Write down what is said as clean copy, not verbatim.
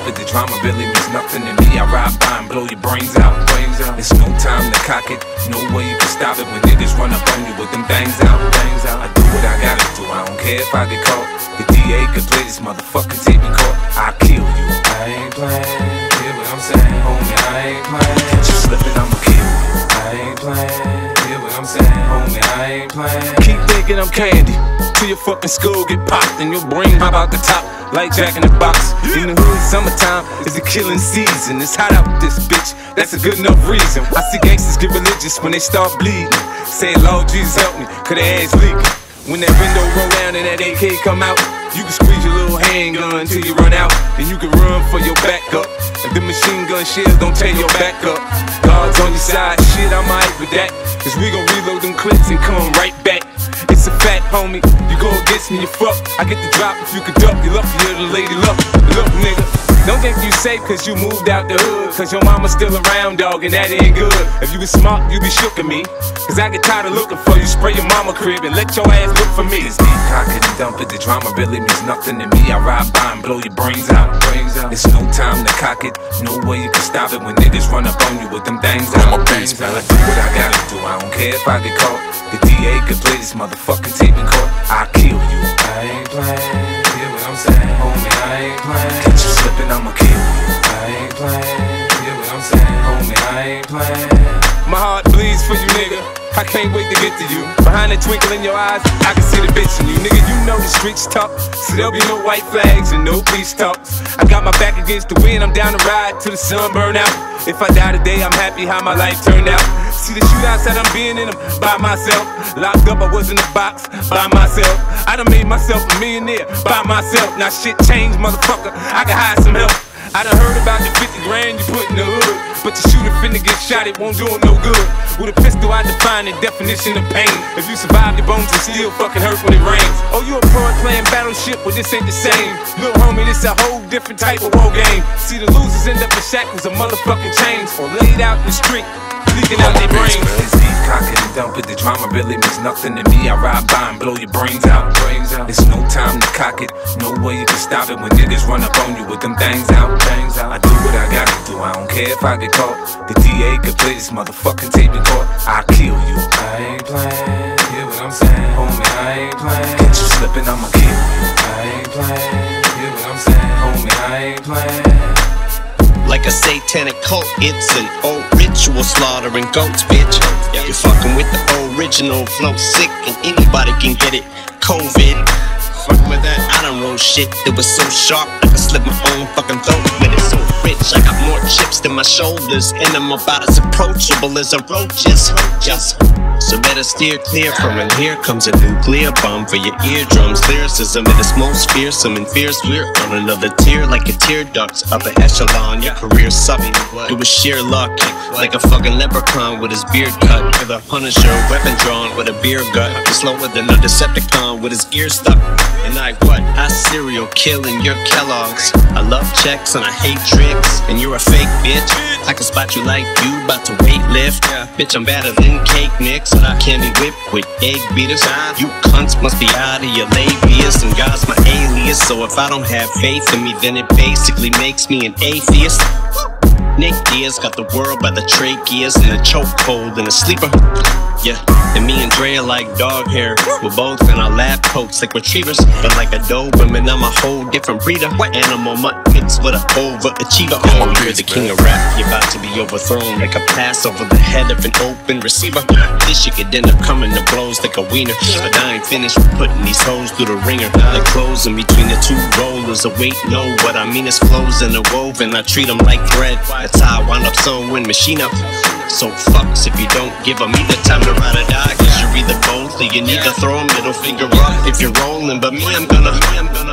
dump it. The drama really means nothing to me. I ride by and blow your brains out. It's no time to cock it, no way you can stop it. When niggas run up on you with them bangs out. I do what I gotta do, I don't care if I get caught. The DA could play this motherfucking tape in court. I'll kill you. I ain't playing, hear what I'm saying, homie, I ain't playing. Catch you slipping, I'ma kill you. I ain't playing, hear what I'm saying, homie, I ain't playing. Keep thinking I'm candy, till your fucking skull get popped and your brain hop out the top like Jack in the Box. In the hood, summertime is the killing season. It's hot out this bitch, that's a good enough reason. I see gangsters get religious when they start bleeding, saying, Lord Jesus help me, cause their ass leaking. When that window roll down and that AK come out, you can squeeze your little handgun till you run out. Then you can run for your backup. If the machine gun shells don't tear your back up, God's on your side, shit, I'm alright with that. Cause we gon' reload them clips and come right back. It's a fact, homie, you go against me, you fuck. I get the drop if you can duck, you luckier than Lady Luck. Look, nigga, don't think you safe cause you moved out the hood, cause your mama's still around, dog, and that ain't good. If you was smart, you be shook at me, cause I get tired of looking for you. Spray your mama crib and let your ass look for me. It's deep, cock it and dump it, the drama really means nothing to me. I ride by and blow your brains out. It's no time to cock it, no way you can stop it. When niggas run up on you with them things out. I do what I gotta do, I don't care if I get caught. The DA could play this motherfucking tape in court. I'll kill you. I ain't playing, hear what I'm saying, homie, I ain't playing. Catch you slipping, I'ma kill you. I ain't playing, hear what I'm saying, homie, I ain't playing. My heart bleeds for you, nigga, I can't wait to get to you. Behind that twinkle in your eyes, I can see the bitch in you. Nigga, you know the streets tough, so there'll be no white flags and no peace talks. I got my back against the wind, I'm down to ride till the sun burn out. If I die today, I'm happy how my life turned out. See the shootouts that I'm being in them by myself. Locked up, I was in the box by myself. I done made myself a millionaire by myself. Now shit changed, motherfucker, I can hire some help. I done heard about the 50 grand you put in the hood, but the shooter finna get shot, it won't do him no good. With a pistol, I define the definition of pain. If you survive, your bones will still fucking hurt when it rains. Oh, you a pro playing Battleship, well this ain't the same. Little homie, this a whole different type of war game. See the losers end up in shackles of motherfucking chains, or laid out in the street, leaking out their brains. It's deep, cock it and dump it, the drama really means nothing to me. I ride by and blow your brains out. It's no time to cock it, no way you can stop it. When niggas run up on you with them things out. I do what I gotta do, I don't care if I get caught. The DA could play this motherfucking tape in court. I'll kill you. I ain't playing, hear what I'm saying, homie, I ain't playing. Catch you slipping, I'ma kill you. I ain't playing, hear what I'm saying, homie, I ain't playing. Like a satanic cult, it's an old ritual slaughtering goats, bitch. You're fucking with the original flow, sick, and anybody can get it. COVID, fucking with that. I done roll shit that was so sharp I could slip my own fucking throat with it. So rich, I got more chips than my shoulders, and I'm about as approachable as a roaches. Just so better steer clear from it. Here comes a nuclear bomb for your eardrums. Lyricism at its most fearsome and fierce. We're on another tier like a tear ducts, upper echelon. Your career sucking. It was sheer luck, like a fucking leprechaun with his beard cut, with a Punisher weapon drawn with a beer gut. Slower than a Decepticon with his gear stuck. And I serial killing your Kellogg's. I love checks and I hate tricks, and you're a fake bitch. I can spot you like you about to weight lift. Bitch, I'm better than cake mix. I can't be whipped with egg beaters. You cunts must be out of your labias, and God's my alias. So if I don't have faith in me, then it basically makes me an atheist. Nick Diaz got the world by the tracheas and a chokehold and a sleeper. Yeah, and me and Dre are like dog hair. We're both in our lab coats like retrievers, but like a Doberman, I'm a whole different breeder. Animal mutt mixed with an overachiever. Oh, you're the king of rap, you're about to be overthrown like a pass over the head of an open receiver. This shit could end up coming to blows like a wiener, but I ain't finished with putting these hoes through the ringer. Like clothes in between the two rollers. Oh wait, no, what I mean is flows and a woven. I treat them like thread. That's how I wind up sewing machine up. So fucks if you don't give them either time to ride or die, cause you're either both or you need to throw a middle finger up if you're rolling. But me, I'm gonna